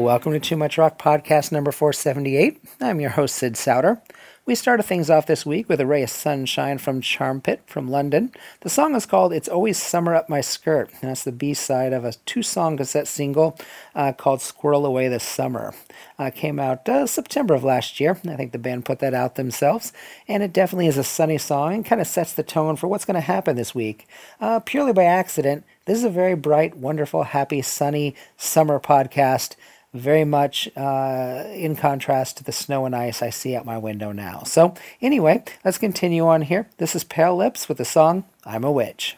welcome to Too Much Rock Podcast number 478. I'm your host, Sid Souter. We started things off this week with a ray of sunshine from Charm Pit from London. The song is called It's Always Summer Up My Skirt, and that's the B-side of a two-song cassette single called Squirrel Away the Summer. Came out September of last year. I think the band put that out themselves, and it definitely is a sunny song and kind of sets the tone for what's going to happen this week. Purely by accident, this is a very bright, wonderful, happy, sunny summer podcast. Very much in contrast to the snow and ice I see out my window now. So anyway, let's continue on here. This is Pale Lips with the song I'm a Witch.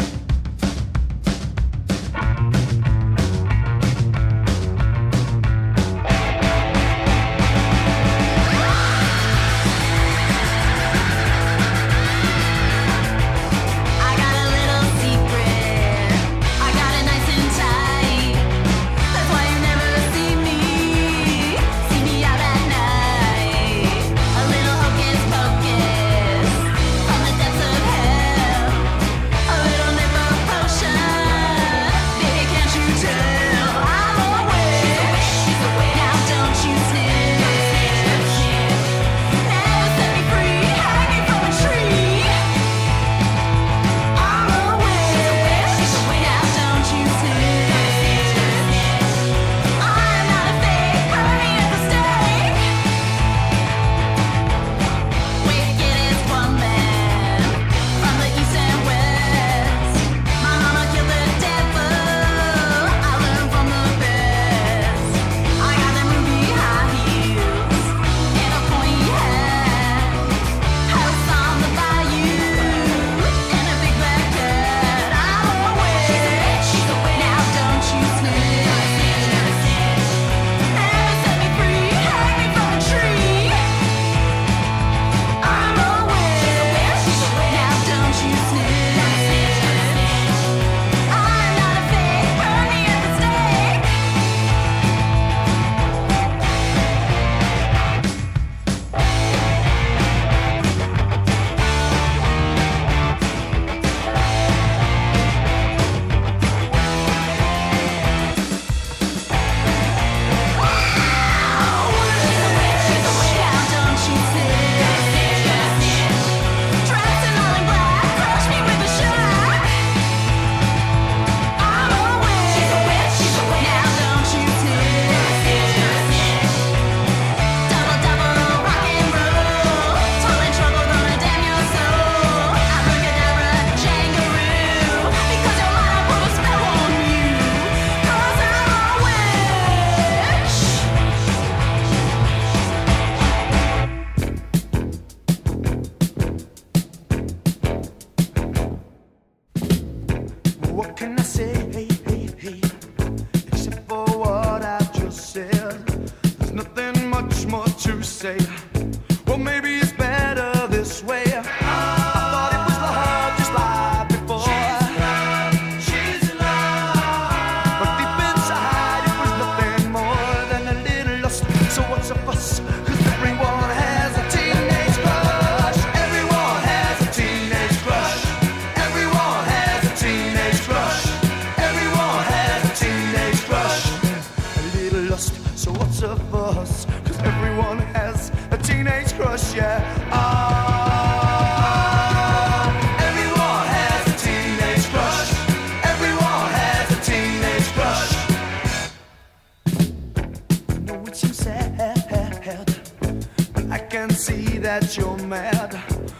That you're mad,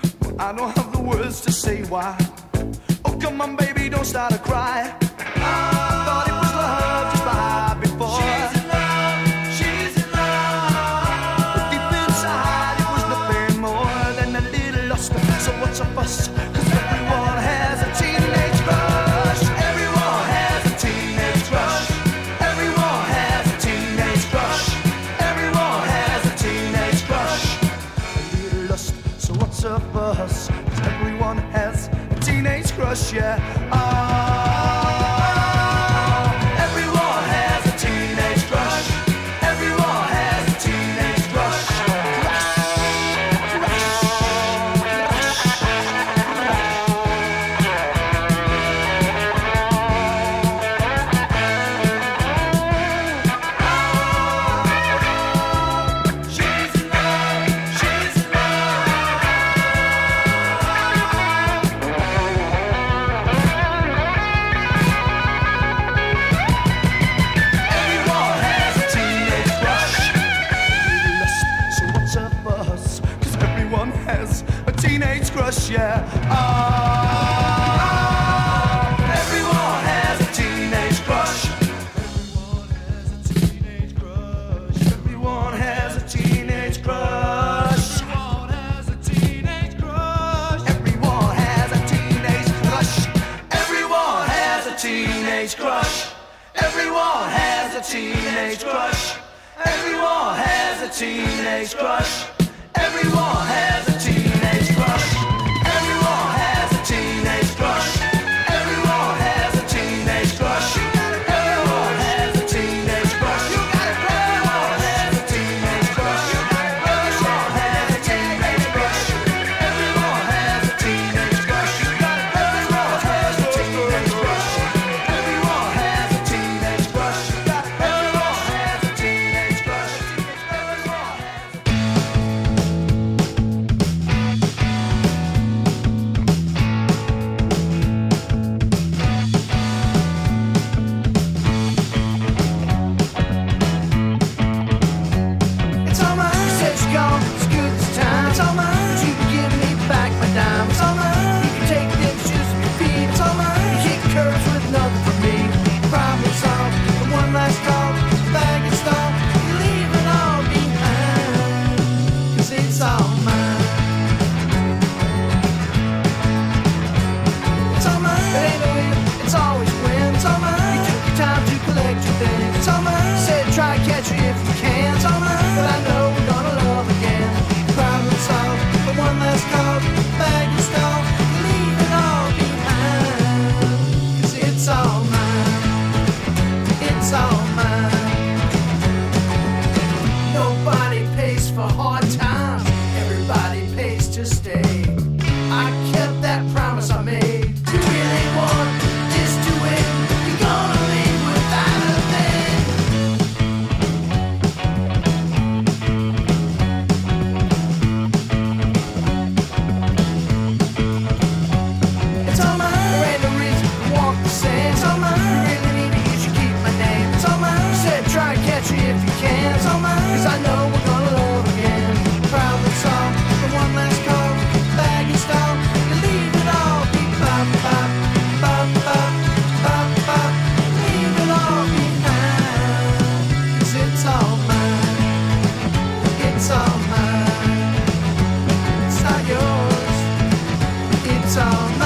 I don't have the words to say why. Oh, come on, baby, don't start to cry. I thought it was love just right before. She's in love, she's in love. But deep inside, it was nothing more than a little lust. So what's a fuss? 'Cause everyone has a teenage crush. Everyone has a teenage crush. Everyone has a teenage crush. Everyone has a teenage crush. So what's up for us? 'Cause everyone has a teenage crush, yeah. Everyone has a teenage crush. Everyone has a teenage crush. yeah. Everyone has a teenage crush. Everyone has a teenage crush. Everyone has a teenage crush. Everyone has a teenage crush. Everyone has a teenage crush. Everyone has a teenage crush. Everyone has a teenage crush. Everyone has a teenage crush. Everyone has a teenage crush. Everyone has a teenage crush. Everyone has a teenage crush. Everyone has a teenage crush. Everyone has a teenage crush. Everyone has a teenage crush. Everyone has a teenage crush. Everyone has a teenage crush. Everyone has a teenage crush. It's all mine. Said it's gone. It's good this time. It's all mine. You can give me back my dime. It's all mine. You can take them shoes off your feet. It's all mine. You kick curves with nothing for me. Problem solved. The one last call. Bag installed. You leave it all behind. 'Cause it's all mine. It's all mine. It ain't no if. It's always when. It's all mine. You took your time to collect your things. It's all mine. Said try to catch it if you can. It's all mine. But I know we're gonna love again. Problem solved. The one last call. Bag installed. You leave it all behind. 'Cause it's all mine. It's all mine. Nobody pays for hard times. Everybody pays to stay. I kept that promise I made. You really want, just do it. You're gonna leave without a thing. It's all mine. There ain't no reason to walk the sand. It's all mine. You really need it, you should keep my name. It's all mine. Said try to catch it if you can. It's all mine. 'Cause I know we're gonna love again. Problem solved. The one last call. Bag installed. You leave it all bop, bop, bop, bop, bop, bop. Leave it all behind. 'Cause it's all mine. It's all mine. It's not yours. It's all mine.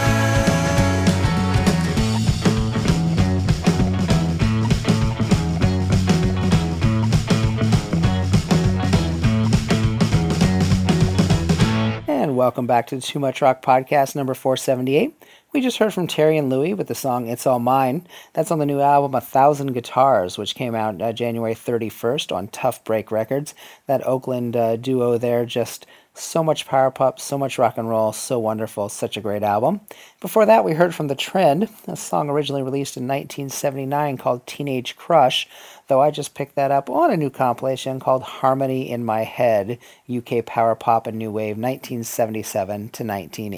And welcome back to the Too Much Rock Podcast number 478. We just heard from Terry and Louie with the song It's All Mine. That's on the new album 1,000 Guitars, which came out January 31st on Tough Break Records. That Oakland duo there, just so much power pop, so much rock and roll, so wonderful, such a great album. Before that, we heard from The Trend, a song originally released in 1979 called Teenage Crush, though I just picked that up on a new compilation called Harmony in My Head, UK Power Pop and New Wave, 1977 to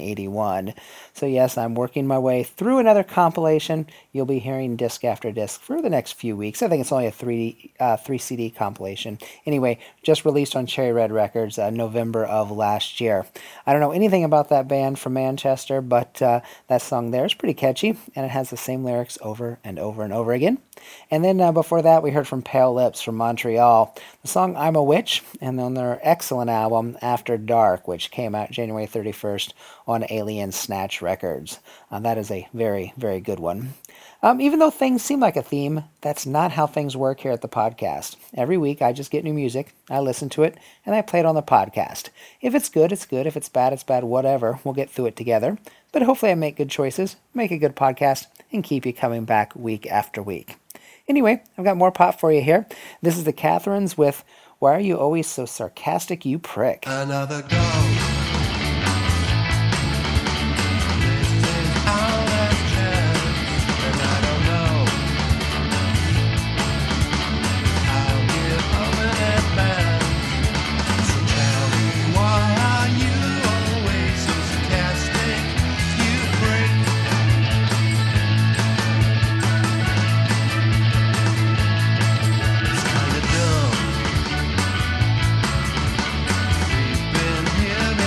1981. So yes, I'm working my way through another compilation. You'll be hearing disc after disc for the next few weeks. I think it's only a three CD compilation. Anyway, just released on Cherry Red Records November of last year. I don't know anything about that band from Manchester, but that song there is pretty catchy, and it has the same lyrics over and over and over again. And then before that, we heard from Pale Lips from Montreal, the song I'm a Witch, and then their excellent album After Dark, which came out January 31st on Alien Snatch Records. That is a very, very good one. Even though things seem like a theme, that's not how things work here at the podcast. Every week I just get new music, I listen to it, and I play it on the podcast. If it's good, it's good. If it's bad, whatever. We'll get through it together. But hopefully I make good choices, make a good podcast, and keep you coming back week after week. Anyway, I've got more pop for you here. This is the Catherines with Why Are You Always So Sarcastic, You Prick? Another go. Been here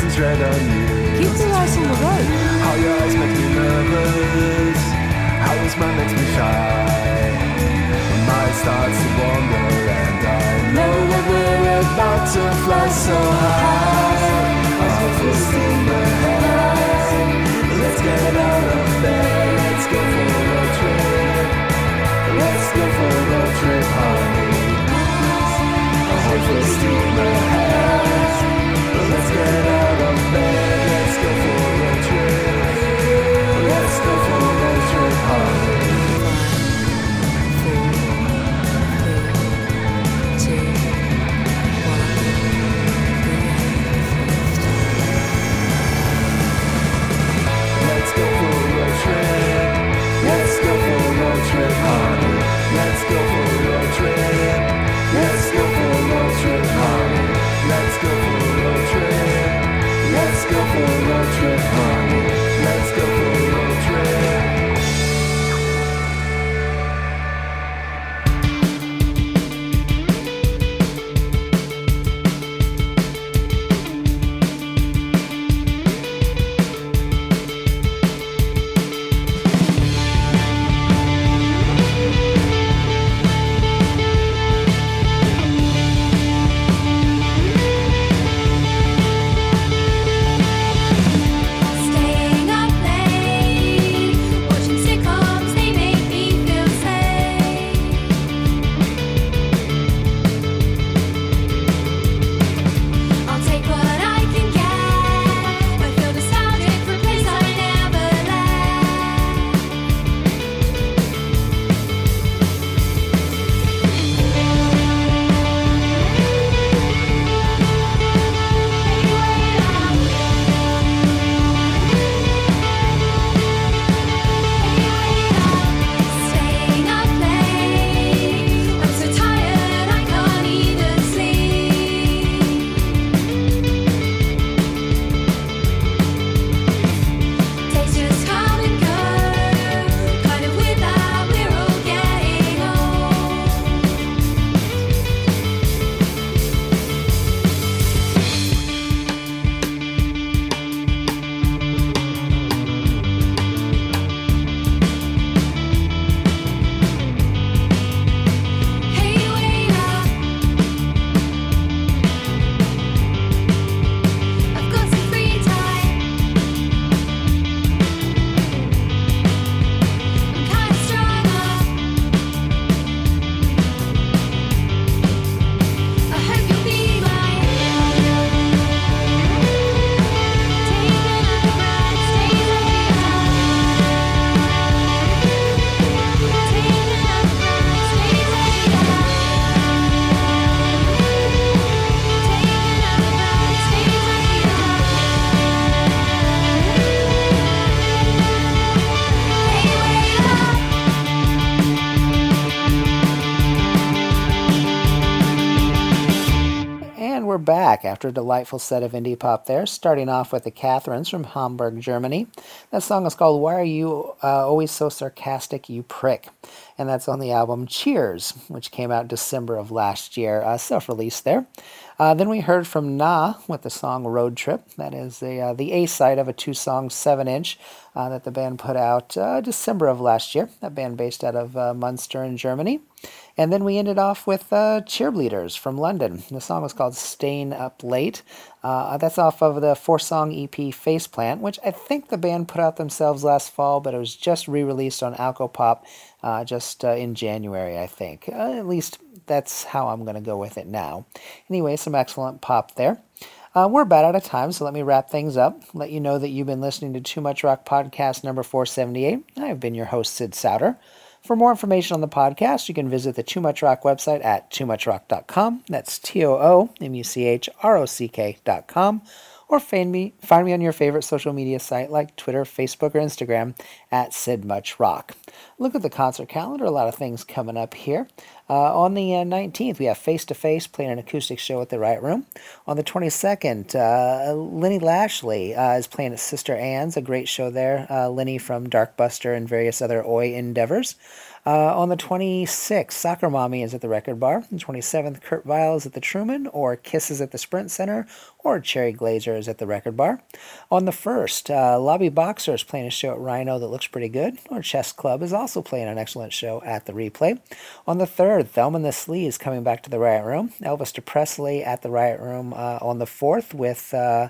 license red on you. Keep your eyes on the road. How your eyes make me nervous. How your smile makes me shy. My mind starts to wander and I know that we're about to fly so high. Our full steam ahead. Let's get out of bed. Let's go for a trip. Let's go for a trip, honey. Our full steam ahead. Let's get out of bed. Let's go for a trip. Let's go for a trip, honey. 'And we're back after a delightful set of indie pop there, starting off with the Catherines from Hamburg, Germany. That song is called Why Are You Always So Sarcastic, You Prick? And that's on the album Cheers, which came out December of last year, self-released there. Then we heard from Na with the song Road Trip. That is the A-side of a two-song 7-inch that the band put out December of last year. That band based out of Munster in Germany. And then we ended off with Cheerleaders from London. The song was called Staying Up Late. That's off of the 4-song EP Faceplant, which I think the band put out themselves last fall, but it was just re-released on Alcopop just in January, I think. At least that's how I'm going to go with it now. Anyway, some excellent pop there. We're about out of time, so let me wrap things up. Let you know that you've been listening to Too Much Rock Podcast number 478. I've been your host, Sid Souter. For more information on the podcast, you can visit the Too Much Rock website at toomuchrock.com. That's TOOMUCHROCK.com. Or find me on your favorite social media site like Twitter, Facebook, or Instagram at SidMuchRock. Look at the concert calendar, a lot of things coming up here. On the 19th, we have Face to Face playing an acoustic show at the Riot Room. On the 22nd, Lenny Lashley is playing at Sister Anne's, a great show there. Lenny from Darkbuster and various other Oi endeavors. On the 26th, Soccer Mommy is at the Record Bar. On the 27th, Kurt Vile is at the Truman, or Kisses at the Sprint Center, or Cherry Glazer is at the Record Bar. On the 1st, Lobby Boxer is playing a show at Rhino that looks pretty good, or Chess Club is also playing an excellent show at the Replay. On the 3rd, Thelma and the Slee is coming back to the Riot Room. Elvis Presley at the Riot Room on the 4th with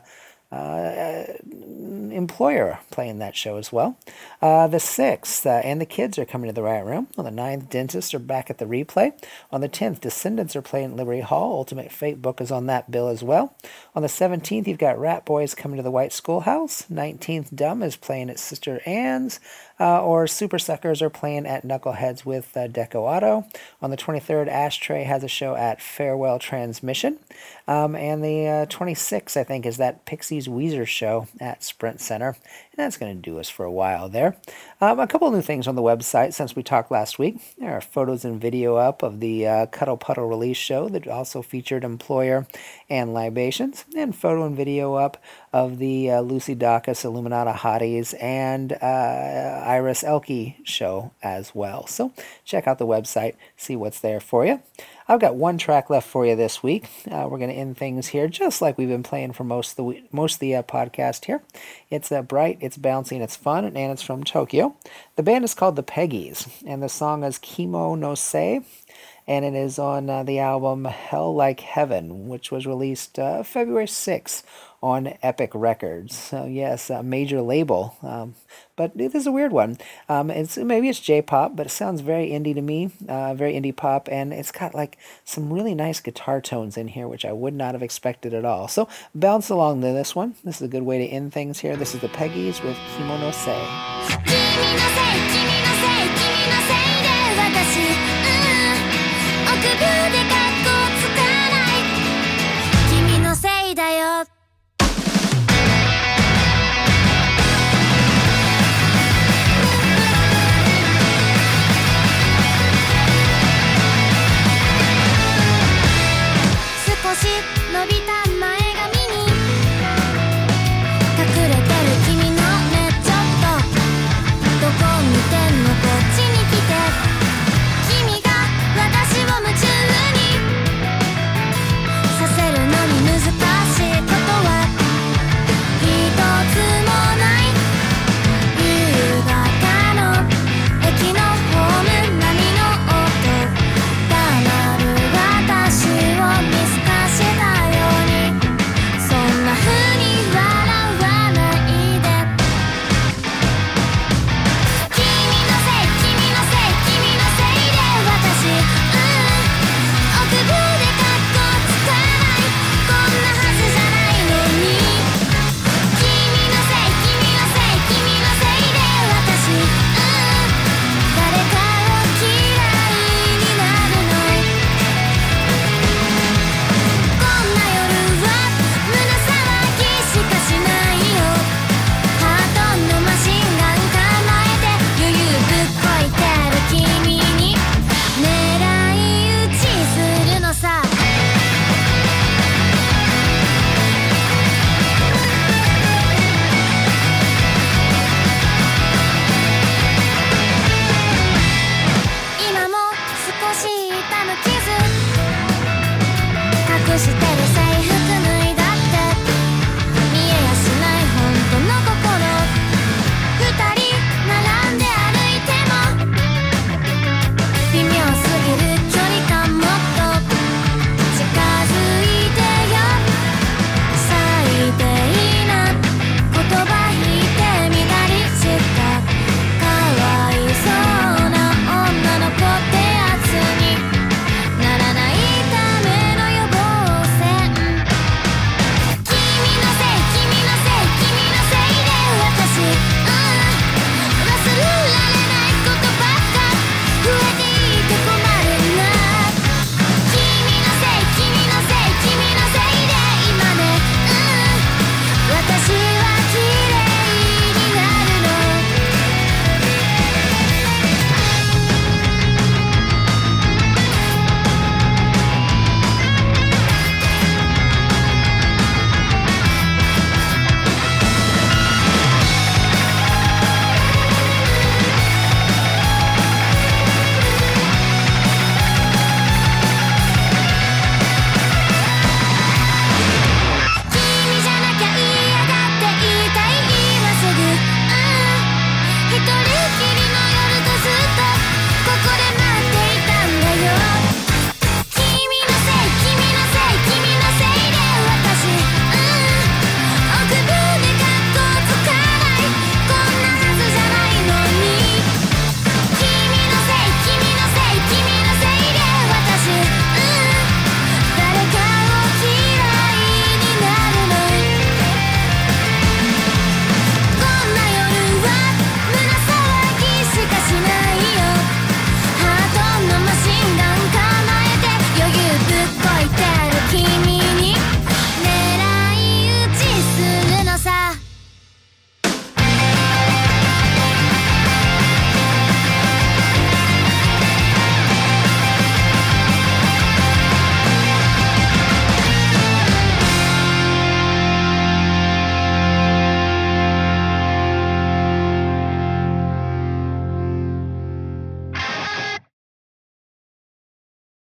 Employer playing that show as well. The 6th, and the Kids are coming to the Riot Room. On the 9th, Dentists are back at the Replay. On the 10th, Descendants are playing at Liberty Hall. Ultimate Fate book is on that bill as well. On the 17th, you've got Rat Boys coming to the White Schoolhouse. 19th, Dumb is playing at Sister Anne's. Or Super Suckers are playing at Knuckleheads with Deco Auto. On the 23rd, Ashtray has a show at Farewell Transmission. And the 26th, I think, is that Pixies Weezer show at Sprint Center. And that's going to do us for a while there. A couple new things on the website since we talked last week. There are photos and video up of the Cuddle Puddle release show that also featured Employer and Libations. And photo and video up of the Lucy Dacus Illuminata Hotties and Iris Elke show as well. So check out the website, see what's there for you. I've got one track left for you this week. We're going to end things here just like we've been playing for most of the podcast here. It's bright, it's bouncy, and it's fun, and it's from Tokyo. The band is called the Peggies, and the song is Kimo no Se, and it is on the album Hell Like Heaven, which was released February 6th on Epic Records. So yes, a major label, but it is a weird one. Maybe it's J-pop, but it sounds very indie to me, very indie pop, and it's got like some really nice guitar tones in here, which I would not have expected at all. So bounce along to this one. This is a good way to end things here. This is the Peggies with Kimo no Se.